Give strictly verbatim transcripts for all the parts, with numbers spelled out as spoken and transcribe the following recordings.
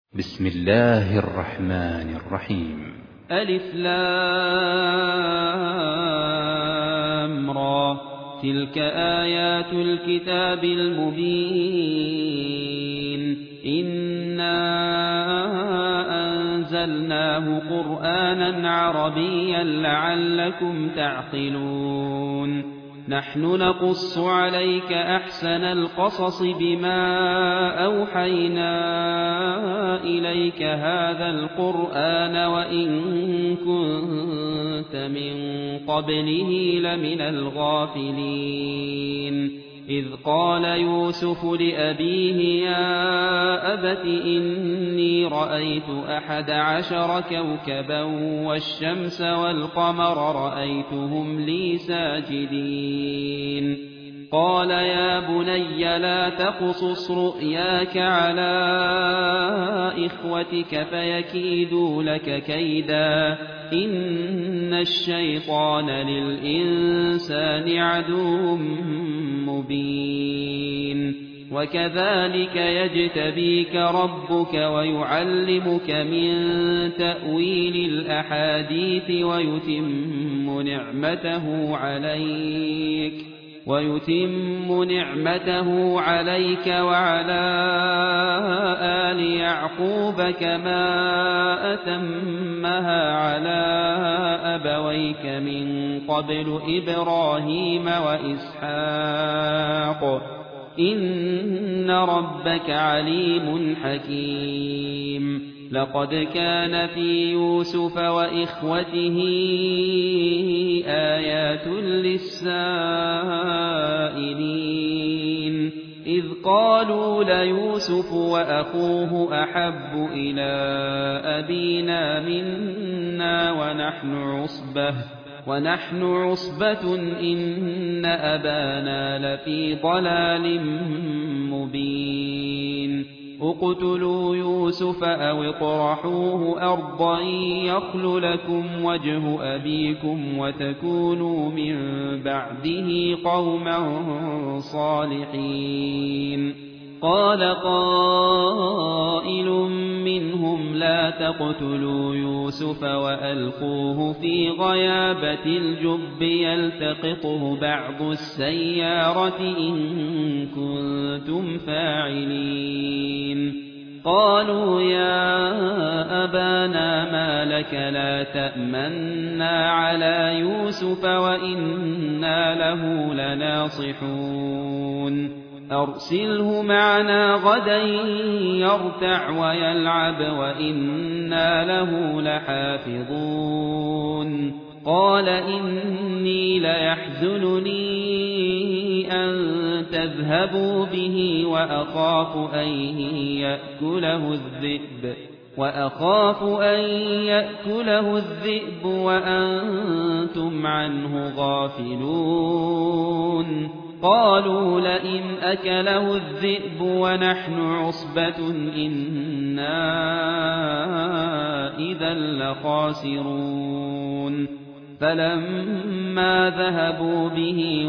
بسم الله الرحمن الرحيم. ألف لام را تلك آيات الكتاب المبين إنا أنزلناه قرآنا عربيا لعلكم تعقلون نحن نقص عليك أحسن القصص بما أوحينا إليك هذا القرآن وإن كنت من قبله لمن الغافلين إذ قال يوسف لأبيه يا أبت إني رأيت أحد عشر كوكبا والشمس والقمر رأيتهم لي ساجدين قال يا بني لا تقصص رؤياك على إخوتك فيكيدوا لك كيدا إن الشيطان للإنسان عدو مبين وكذلك يجتبيك ربك ويعلمك من تأويل الأحاديث ويتم نعمته عليك ويتم نعمته عليك وعلى آل يعقوب كما أتمها على أبويك من قبل إبراهيم وإسحاق إن ربك عليم حكيم لقد كان في يوسف وإخوته آيات للسائلين إذ قالوا ليوسف وأخوه أحب إلى أبينا منا ونحن عصبة ونحن عصبة إن أبانا لفي ضلال مبين اقتلوا يوسف أو اطرحوه أرضا يخل لكم وجه أبيكم وتكونوا من بعده قوما صالحين قال قائل منهم لا تقتلوا يوسف وألقوه في غيابة الجب يلتقطه بعض السيارة إن كنتم فاعلين قالوا يا أبانا ما لك لا تأمنا على يوسف وإنا له لناصحون أرسله معنا غدا يرتع ويلعب وإنا له لحافظون قال إني ليحزنني أن تذهبوا به وأخاف أن يأكله الذئب وأخاف أن يأكله الذئب وأنتم عنه غافلون قالوا لئن أكله الذئب ونحن عصبة إنا إذا لخاسرون فلما ذهبوا به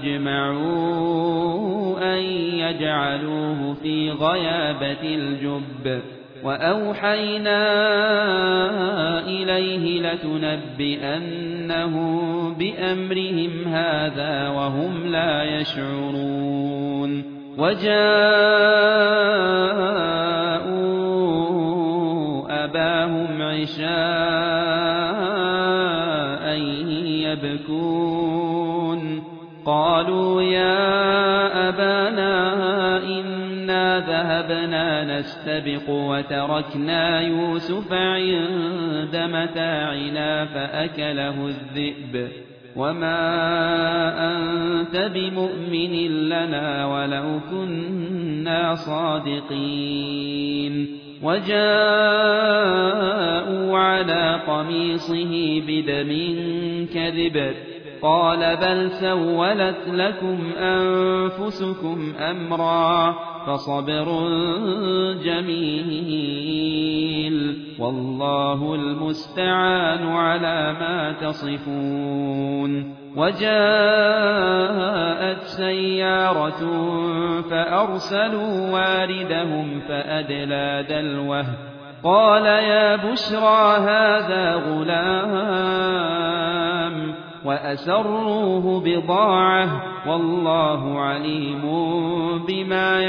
وأجمعوا أن يجعلوه في غيابة الجب وأوحينا إليه لتنبئنهم بأمرهم هذا وهم لا يشعرون وجاءوا أباهم عشاء يبكون قالوا يا أبانا إنا ذهبنا نستبق وتركنا يوسف عند متاعنا فأكله الذئب وما أنت بمؤمن لنا ولو كنا صادقين وجاءوا على قميصه بدم كذب قال بل سولت لكم أنفسكم أمرا فصبر جميل والله المستعان على ما تصفون وجاءت سيارة فأرسلوا واردهم فأدلى دلوه قال يا بشرى هذا غلام وأسروه بضاعة والله عليم بما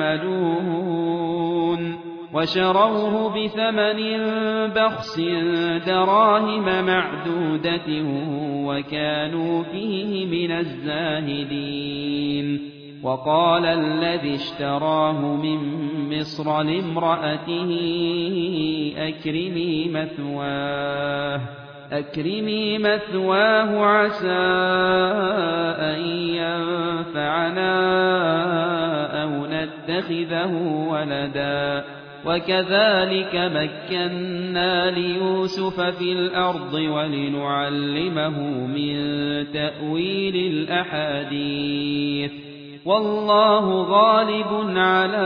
يعملون وشروه بثمن بخس دراهم معدودة وكانوا فيه من الزاهدين وقال الذي اشتراه من مصر لامرأته أكرمي مثواه أكرمي مثواه عسى أن ينفعنا أو نتخذه ولدا وكذلك مكنا ليوسف في الأرض ولنعلمه من تأويل الأحاديث والله غالب على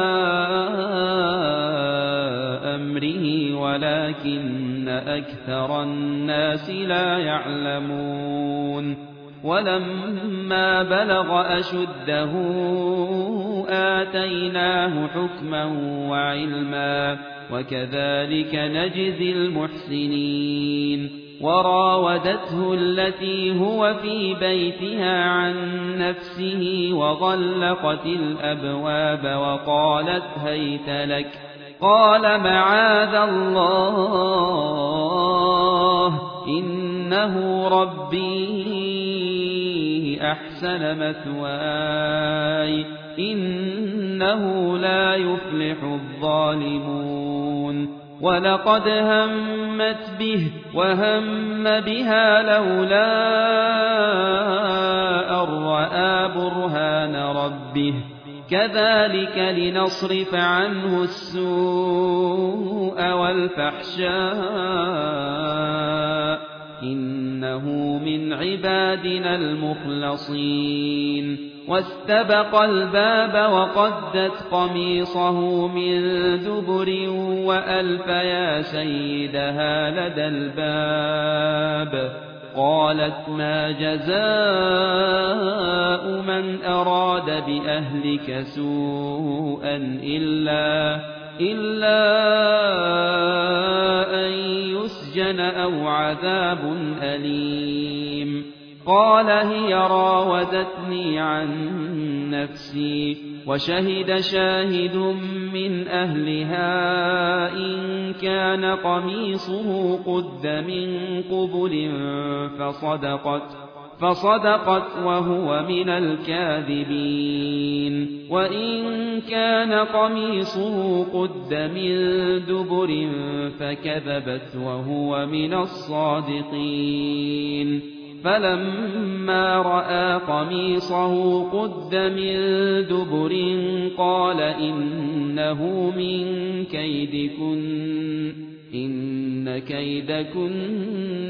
أمره ولكن أكثر الناس لا يعلمون ولما بلغ أشده آتيناه حكما وعلما وكذلك نجزي المحسنين وراودته التي هو في بيتها عن نفسه وغلقت الأبواب وقالت هيت لك قال معاذ الله إنه ربي أحسن مثواي إنه لا يفلح الظالمون ولقد همت به وهم بها لولا أن رأى برهان ربه كذلك لنصرف عنه السوء والفحشاء إنه من عبادنا المخلصين واستبق الباب وقدت قميصه من دبر وألف يا سيدها لدى الباب قالت ما جزاء من أراد بأهلك سوءا إلا إلا أن يسجن أو عذاب أليم قال هي راودتني عن نفسي وشهد شاهد من أهلها إن كان قميصه قد من قبل فصدقت فصدقت وهو من الكاذبين وإن كان قميصه قد من دبر فكذبت وهو من الصادقين فلما رأى قميصه قد من دبر قال إنه من كيدكن إن كيدكن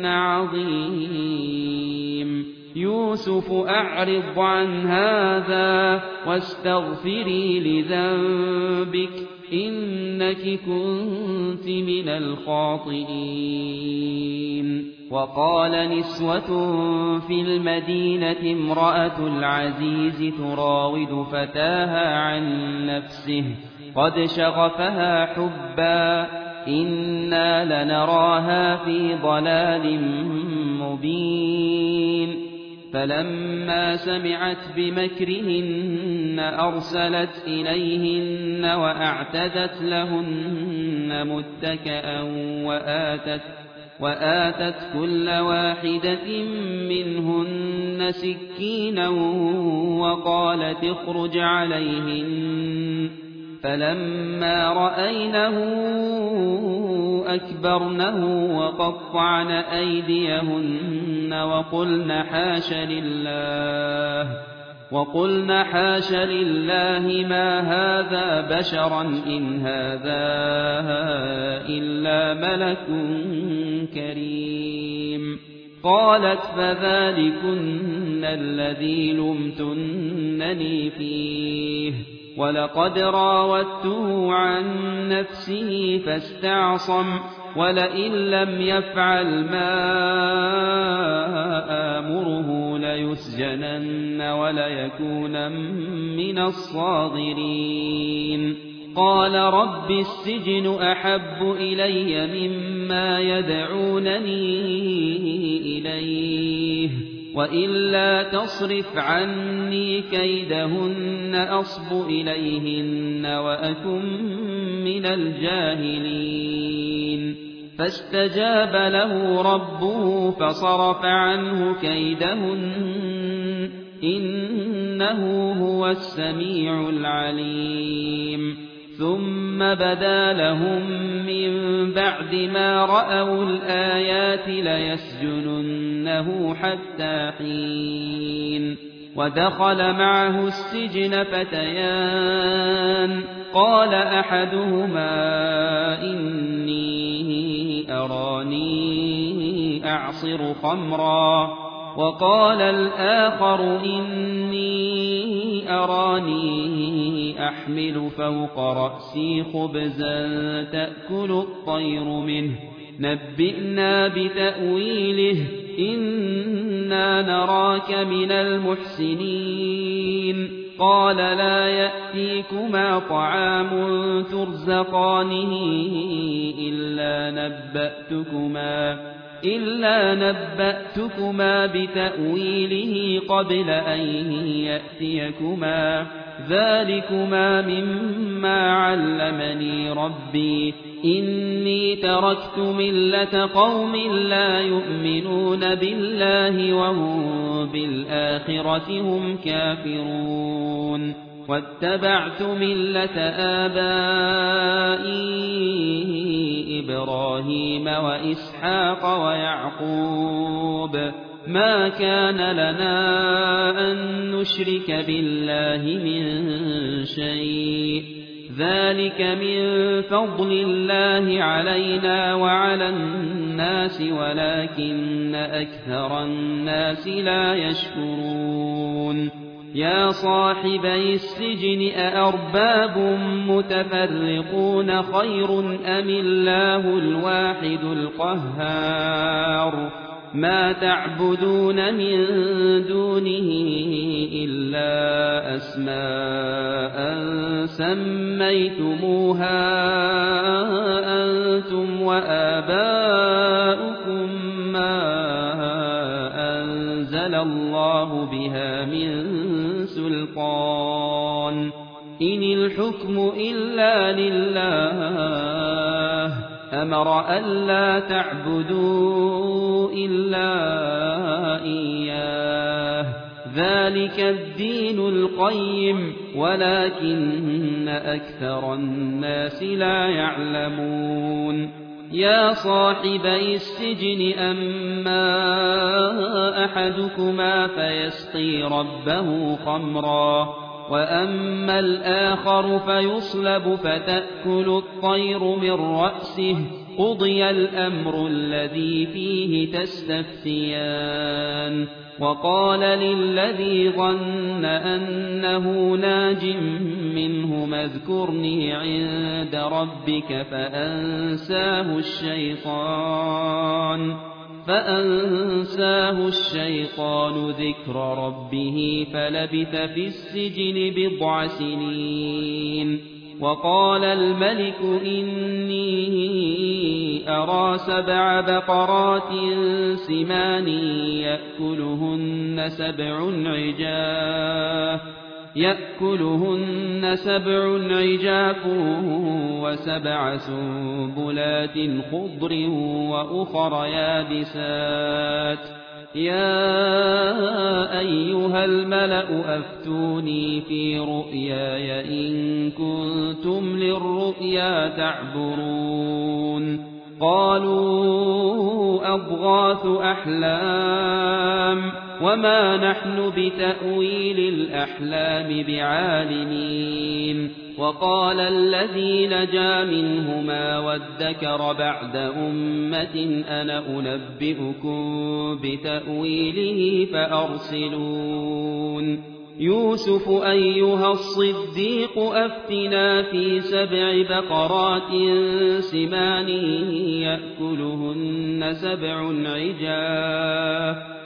عظيم يوسف أعرض عن هذا واستغفري لذنبك إنك كنت من الخاطئين وقال نسوة في المدينة امرأة العزيز تراود فتاها عن نفسه قد شغفها حبا إنا لنراها في ضلال مبين فلما سمعت بمكرهن أرسلت إليهن وأعتدت لهن متكئا وآتت وآتت كل واحدة منهن سكينا وقالت اخرج عليهن فلما رأينه أكبرنه وقطعن أيديهن وقلن حاش لله وقلن حاش لله ما هذا بشرا إن هذا إلا ملك كريم قالت فذلكن الذي لمتنني فيه ولقد راودته عن نفسه فاستعصم ولئن لم يفعل ما آمره ليسجنن وليكونن من الصاغرين قال رب السجن أحب إلي مما يدعونني إليه وإلا تصرف عني كيدهن أصب إليهن وأكن من الجاهلين فاستجاب له ربه فصرف عنه كيدهن إنه هو السميع العليم ثم بدا لهم من بعد ما رأوا الآيات ليسجننه حتى حين ودخل معه السجن فتيان قال أحدهما إني أراني أعصر خمرا وقال الآخر إني أراني أحمل فوق رأسي خبزا تأكل الطير منه نبئنا بتأويله إنا نراك من المحسنين قال لا يأتيكما طعام ترزقانه إلا نبأتكما إلا نبأتكما بتأويله قبل أن يأتيكما ذلكما مما علمني ربي إني تركت ملة قوم لا يؤمنون بالله وهم بالآخرة هم كافرون واتبعت ملة آبائي إبراهيم وإسحاق ويعقوب ما كان لنا أن نشرك بالله من شيء ذلك من فضل الله علينا وعلى الناس ولكن أكثر الناس لا يشكرون يا صاحبي السجن أأرباب متفرقون خير أم الله الواحد القهار ما تعبدون من دونه إلا أسماء سميتموها أنتم وآباؤكم ما أنزل الله بها من سلطان إن الحكم إلا لله أمر ألا تعبدوا إلا إياه ذلك الدين القيم ولكن أكثر الناس لا يعلمون يا صاحبي السجن أما أحدكما فيسقي ربه خمرا وأما الآخر فيصلب فتأكل الطير من رأسه قضي الأمر الذي فيه تستفتيان وقال للذي ظن أنه ناج منهما اذكرني عند ربك فأنساه الشيطان فأنساه الشيطان ذكر ربه فلبث في السجن بضع سنين وقال الملك إني أرى سبع بقرات سمان يأكلهن سبع عجاف يأكلهن سبع عجاف وسبع سنبلات خضر وأخر يابسات يا أيها الملأ أفتوني في رؤياي إن كنتم للرؤيا تعبرون قالوا أضغاث أحلام وما نحن بتأويل الأحلام بعالمين وقال الذي نجا منهما وادكر بعد أمة أنا أنبئكم بتأويله فأرسلون يوسف أيها الصديق أفتنا في سبع بقرات سمان يأكلهن سبع عجاف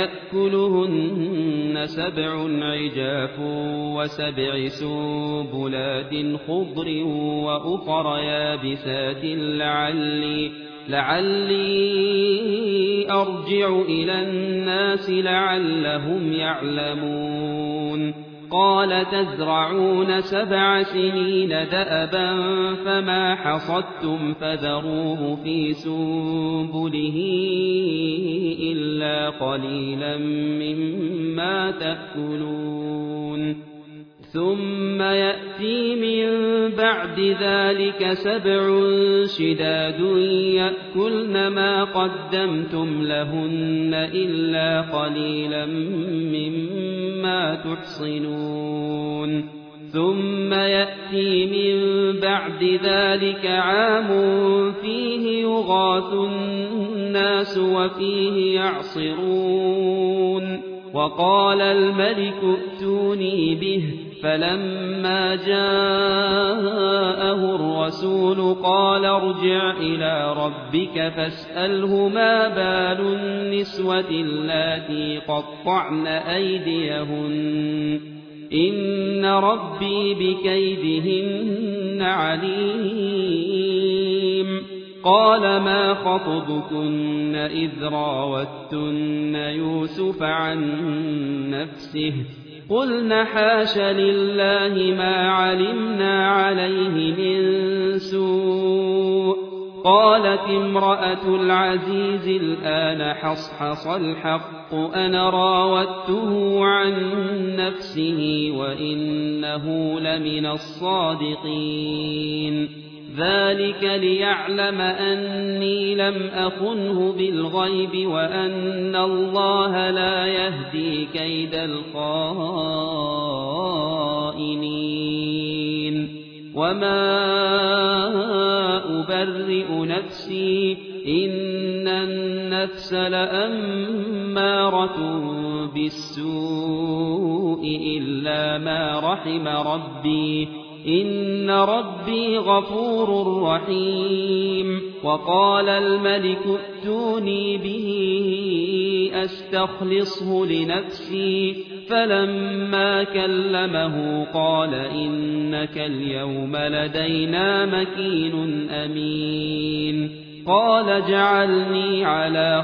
يأكلهن سبع عجاف وسبع سنبلات خضر وأخر يابسات لعلي لعلي أرجع إلى الناس لعلهم يعلمون قال تزرعون سبع سنين دأبا فما حصدتم فذروه في سنبله إلا قليلا مما تأكلون ثم يأتي من بعد ذلك سبع شداد يأكلن ما قدمتم لهن إلا قليلا مما تحصنون ثم يأتي من بعد ذلك عام فيه يغاث الناس وفيه يعصرون وقال الملك ائتوني به فلما جاءه الرسول قال ارجع إلى ربك فاسأله ما بال النسوة اللاتي قطعن أيديهن إن ربي بكيدهن عليم قال ما خطبكن إذ راوتن يوسف عن نفسه قلنا حاش لله ما علمنا عليه من سوء قالت امرأة العزيز الآن حصحص الحق أنا راودته عن نفسه وإنه لمن الصادقين ذلك ليعلم أني لم أخنه بالغيب وأن الله لا يهدي كيد الخائنين وما أبرئ نفسي إن النفس لأمارة بالسوء إلا ما رحم ربي إن ربي غفور رحيم وقال الملك ائتوني به أستخلصه لنفسي فلما كلمه قال إنك اليوم لدينا مكين أمين قال اجعلني على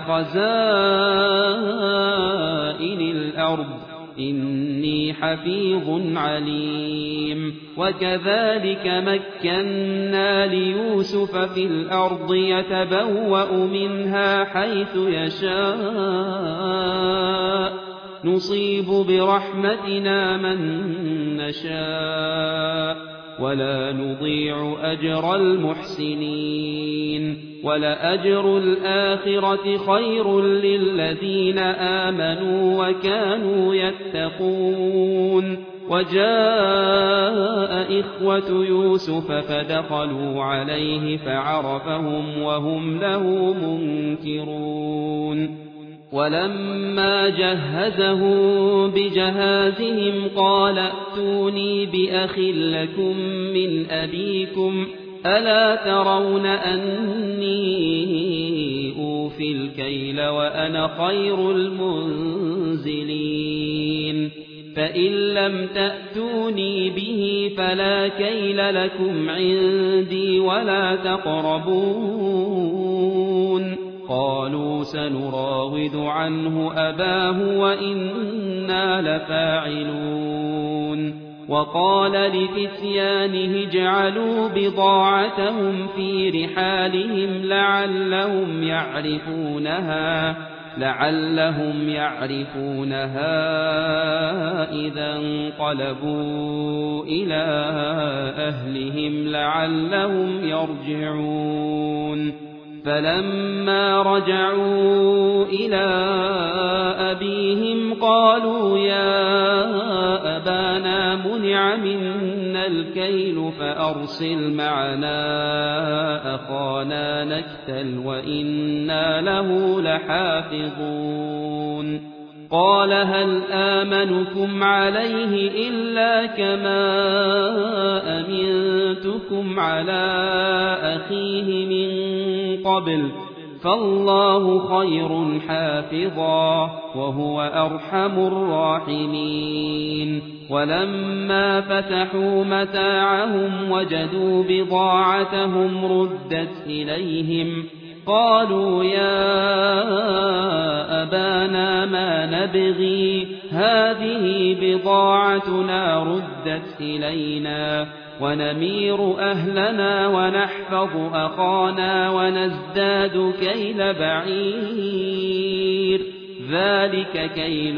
خزائن الأرض إني حفيظ عليم وكذلك مكنا ليوسف في الأرض يتبوأ منها حيث يشاء نصيب برحمتنا من نشاء ولا نضيع أجر المحسنين ولأجر الآخرة خير للذين آمنوا وكانوا يتقون وجاء إخوة يوسف فدخلوا عليه فعرفهم وهم له منكرون ولما جهزهم بجهازهم قال ائتوني بأخ لكم من أبيكم ألا ترون أني أوفي الكيل وأنا خير المنزلين فإن لم تأتوني به فلا كيل لكم عندي ولا تقربون قالوا سنراود عنه أباه وإنا لفاعلون وقال لفتيانه اجعلوا بضاعتهم في رحالهم لعلهم يعرفونها لعلهم يعرفونها إذا انقلبوا إلى أهلهم لعلهم يرجعون فلما رجعوا إلى أبيهم قالوا يا أبانا منع منا الكيل فأرسل معنا أخانا نكتل وإنا له لحافظون قال هل آمنكم عليه إلا كما أمنتكم على أخيه من قبل فالله خير حافظا وهو أرحم الراحمين ولما فتحوا متاعهم وجدوا بضاعتهم ردت إليهم قالوا يا أبانا ما نبغي هذه بضاعتنا ردت إلينا ونمير أهلنا ونحفظ أخانا ونزداد كيل بعير ذلك كيل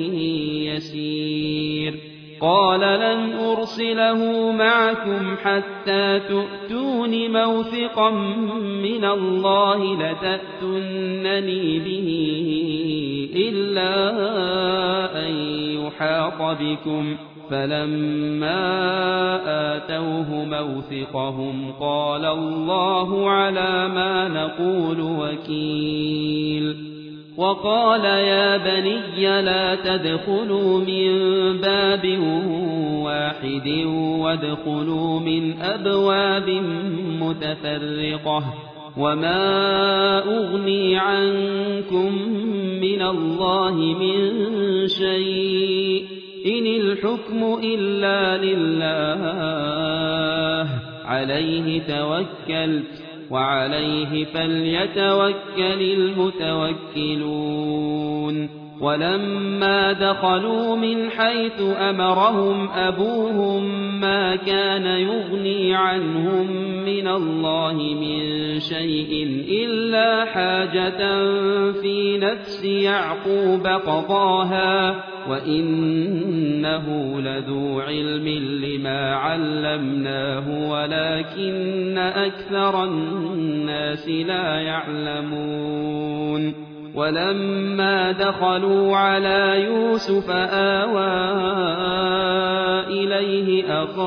يسير قال لن أرسله معكم حتى تؤتون موثقا من الله لتأتونني به إلا أن يحاط بكم فلما آتوه موثقهم قال الله على ما نقول وكيل وقال يا بني لا تدخلوا من باب واحد وادخلوا من أبواب متفرقة وما أغني عنكم من الله من شيء إن الحكم إلا لله عليه توكلت وعليه فليتوكل المتوكلون ولما دخلوا من حيث أمرهم أبوهم ما كان يغني عنهم من الله من شيء إلا حاجة في نفس يعقوب قضاها وإنه لذو علم لما علمناه ولكن أكثر الناس لا يعلمون ولما دخلوا على يوسف آوى إليه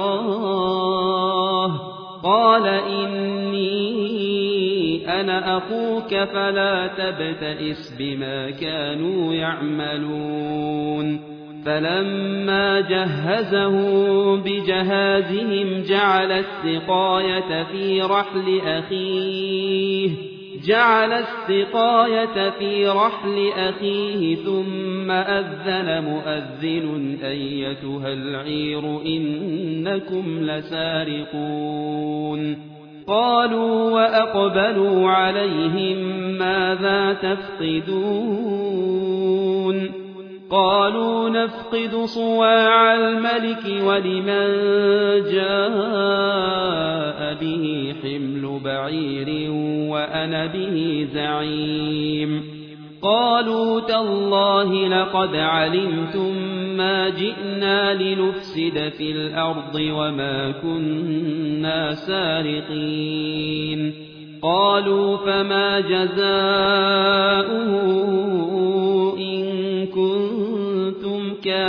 أخاه قال إني أنا أخوك فلا تبتئس بما كانوا يعملون فلما جهزهم بجهازهم جعل السقاية في رحل أخيه جعل السقاية في رحل أخيه ثم أذن مؤذن أيتها العير إنكم لسارقون قالوا وأقبلوا عليهم ماذا تفقدون قالوا نفقد صواع الملك ولمن جاء به حمل بعير وأنا به زعيم قالوا تالله لقد علمتم ما جئنا لنفسد في الأرض وما كنا سارقين قالوا فما جزاؤه إن كنتم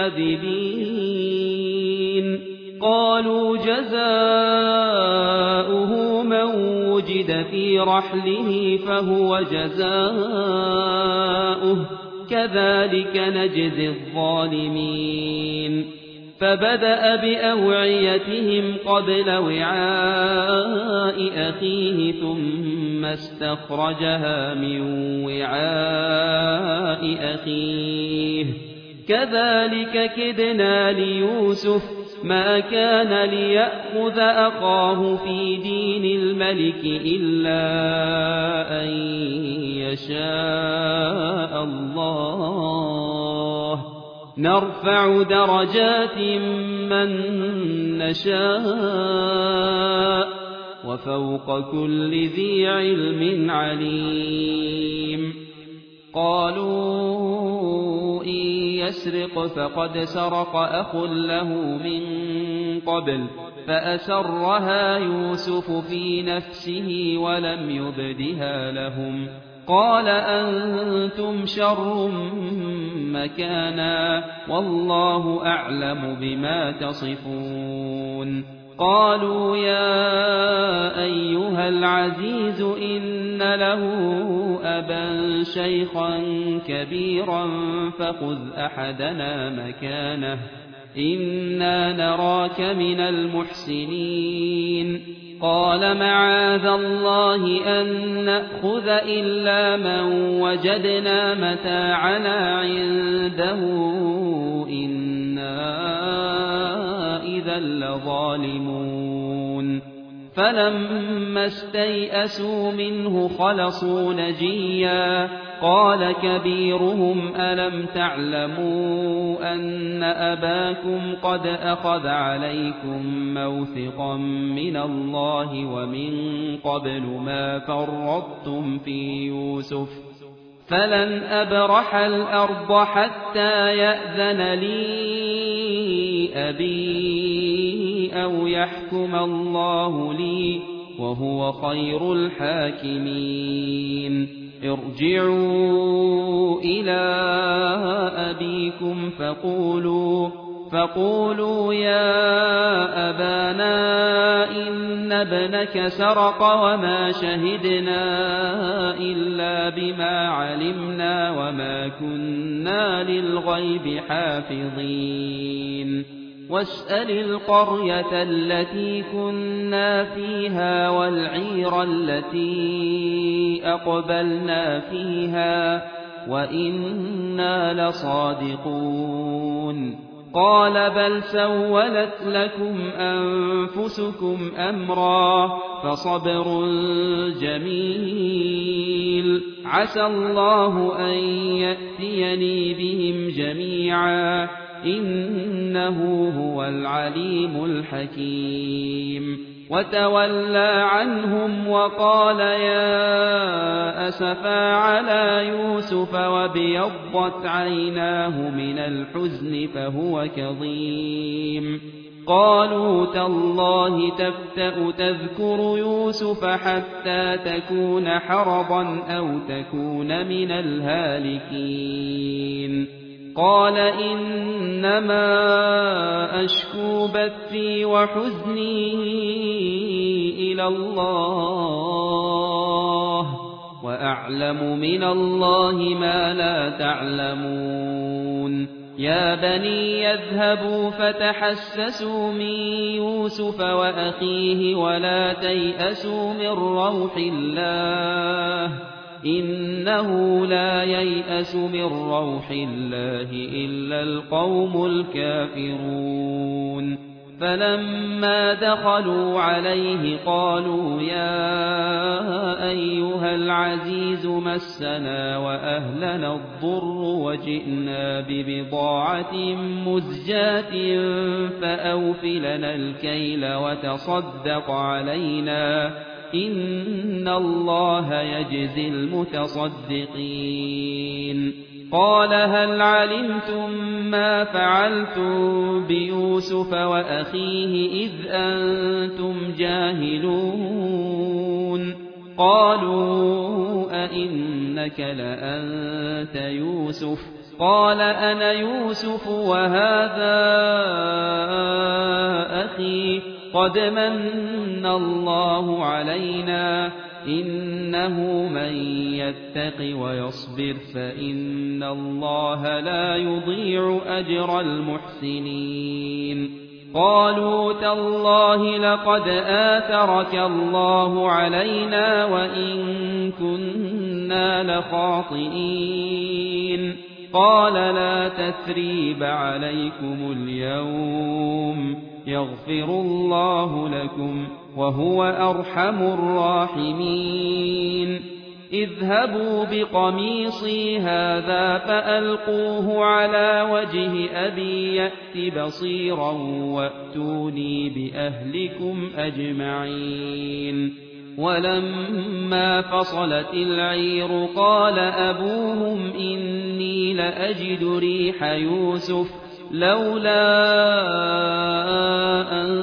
كاذبين قالوا جزاؤه من وجد في رحله فهو جزاؤه كذلك نجزي الظالمين فبدأ بأوعيتهم قبل وعاء أخيه ثم استخرجها من وعاء أخيه كذلك كدنا ليوسف ما كان ليأخذ أخاه في دين الملك إلا أن يشاء الله نرفع درجات من نشاء وفوق كل ذي علم عليم قالوا إن يسرق فقد سرق أخ له من قبل فأسرها يوسف في نفسه ولم يبدها لهم قال أنتم شر مكانا والله أعلم بما تصفون قالوا يا أيها العزيز إن له أبا شيخا كبيرا فخذ أحدنا مكانه إنا نراك من المحسنين قال معاذ الله أن نأخذ إلا من وجدنا متاعنا عنده إنا إذا لظالمون فلما استيئسوا منه خلصوا نجيا قال كبيرهم ألم تعلموا أن أباكم قد أخذ عليكم موثقا من الله ومن قبل ما فرطتم في يوسف فلن أبرح الأرض حتى يأذن لي أبي أو يحكم الله لي وهو خير الحاكمين ارجعوا إلى أبيكم فقولوا فقولوا يا أبانا إن ابنك سرق وما شهدنا إلا بما علمنا وما كنا للغيب حافظين واسأل القرية التي كنا فيها والعير التي أقبلنا فيها وإنا لصادقون قال بل سولت لكم أنفسكم أمرا فصبر جميل عسى الله أن يأتيني بهم جميعا إنه هو العليم الحكيم وتولى عنهم وقال يا أسفا على يوسف وابيضت عيناه من الحزن فهو كظيم قالوا تالله تفتأ تذكر يوسف حتى تكون حرضا أو تكون من الهالكين قال إنما أشكو بثي وحزني إلى الله وأعلم من الله ما لا تعلمون يا بني يذهبوا فتحسسوا من يوسف وأخيه ولا تيأسوا من روح الله إنه لا ييأس من روح الله إلا القوم الكافرون فلما دخلوا عليه قالوا يا أيها العزيز مسنا وأهلنا الضر وجئنا ببضاعة مزجاة فأوف لنا الكيل وتصدق علينا إن الله يجزي المتصدقين قال هل علمتم ما فعلتم بيوسف وأخيه إذ أنتم جاهلون قالوا أئنك لأنت يوسف قال أنا يوسف وهذا أخي قد من الله علينا إنه من يتق ويصبر فإن الله لا يضيع أجر المحسنين قالوا تالله لقد آثرك الله علينا وإن كنا لخاطئين قال لا تثريب عليكم اليوم يغفر الله لكم وهو أرحم الراحمين اذهبوا بقميصي هذا فألقوه على وجه أبي يأت بصيرا وأتوني بأهلكم أجمعين ولما فصلت العير قال أبوهم إني لأجد ريح يوسف لولا أن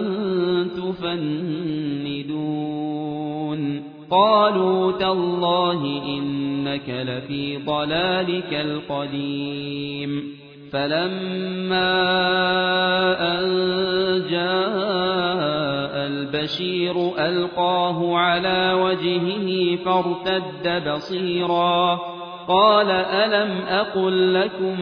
تفندون قالوا تالله إنك لفي ضلالك القديم فلما أن جاء البشير ألقاه على وجهه فارتد بصيرا قال ألم أقل لكم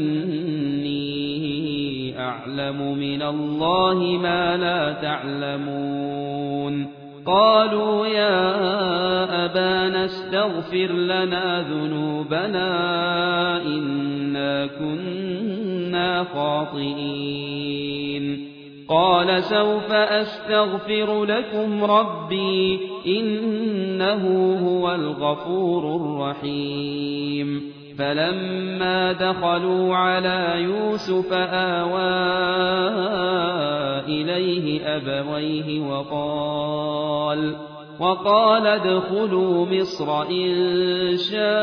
إني أعلم من الله ما لا تعلمون قالوا يا أبانا استغفر لنا ذنوبنا إنا كنا خاطئين قال سوف أستغفر لكم ربي إنه هو الغفور الرحيم فلما دخلوا على يوسف آوى إليه أبويه وقال وقال ادخلوا مصر إن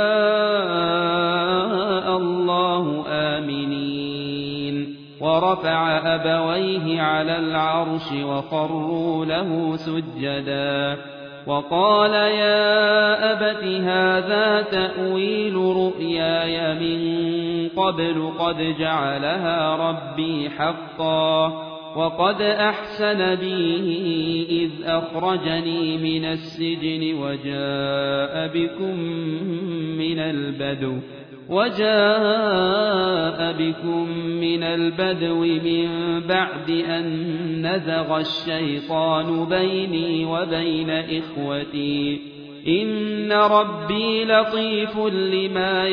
شاء الله آمنين ورفع أبويه على العرش وخروا له سجدا وقال يا أبت هذا تأويل رؤياي من قبل قد جعلها ربي حقا وقد أحسن بي إذ أخرجني من السجن وجاء بكم من البدو وجاء بكم من البدو من بعد أن نزغ الشيطان بيني وبين إخوتي إن ربي لطيف لما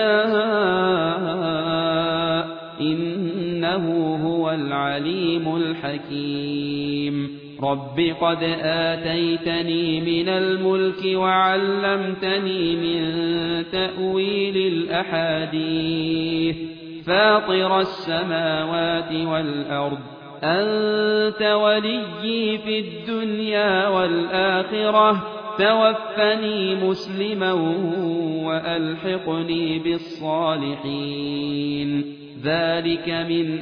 يشاء إنه هو العليم الحكيم رب قد آتيتني من الملك وعلمتني من تأويل الأحاديث فاطر السماوات والأرض أنت وليي في الدنيا والآخرة توفني مسلما وألحقني بالصالحين ذلك من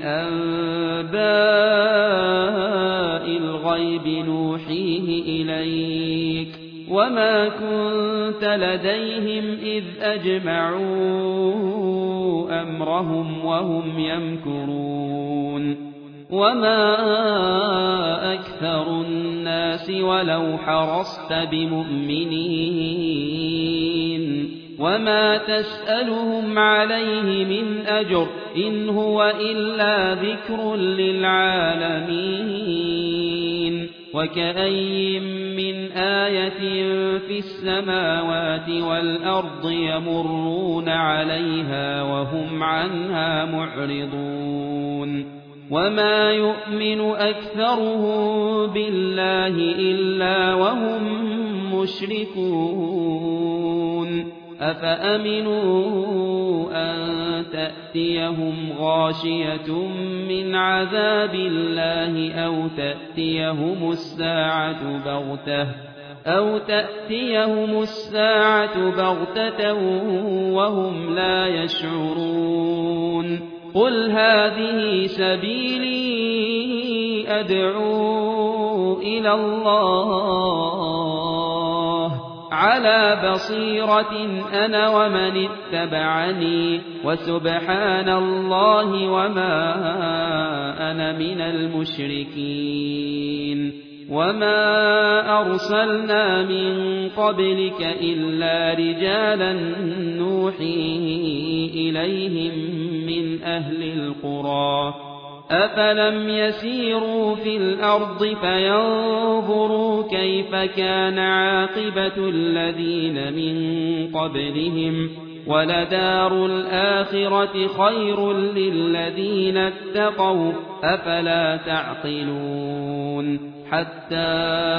أنباء الغيب نوحيه إليك وما كنت لديهم إذ أجمعوا أمرهم وهم يمكرون وما أكثر الناس ولو حرصت بمؤمنين وما تسألهم عليه من أجر إن هو إلا ذكر للعالمين وكأي من آية في السماوات والأرض يمرون عليها وهم عنها معرضون وما يؤمن أكثرهم بالله إلا وهم مشركون أفأمنوا أن تأتيهم غاشية من عذاب الله أو تأتيهم الساعة بغتة أو تأتيهم الساعة بغتة وهم لا يشعرون قل هذه سبيلي أدعو إلى الله على بصيرة أنا ومن اتبعني وسبحان الله وما أنا من المشركين وما أرسلنا من قبلك إلا رجالا نوحي إليهم من أهل القرى أفلم يسيروا في الأرض فينظروا كيف كان عاقبة الذين من قبلهم ولدار الآخرة خير للذين اتقوا أفلا تعقلون حتى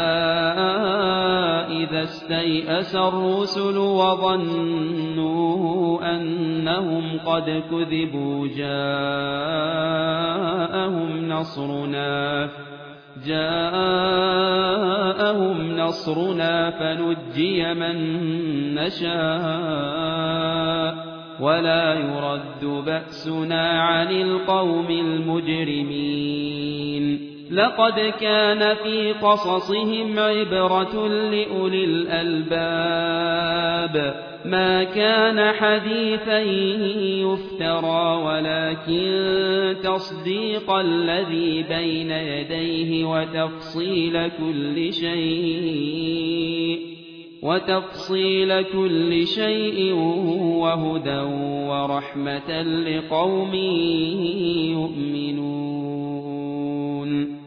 إذا استيأس الرسل وظنوا أنهم قد كذبوا جاءهم نصرنا جاءهم نصرنا فنجي من نشاء ولا يرد بأسنا عن القوم المجرمين لقد كان في قصصهم عبرة لأولي الألباب ما كان حديثا يفترى ولكن تصديق الذي بين يديه وتفصيل كل شيء وتفصيل كل شيء وهدى ورحمة لقوم يؤمنون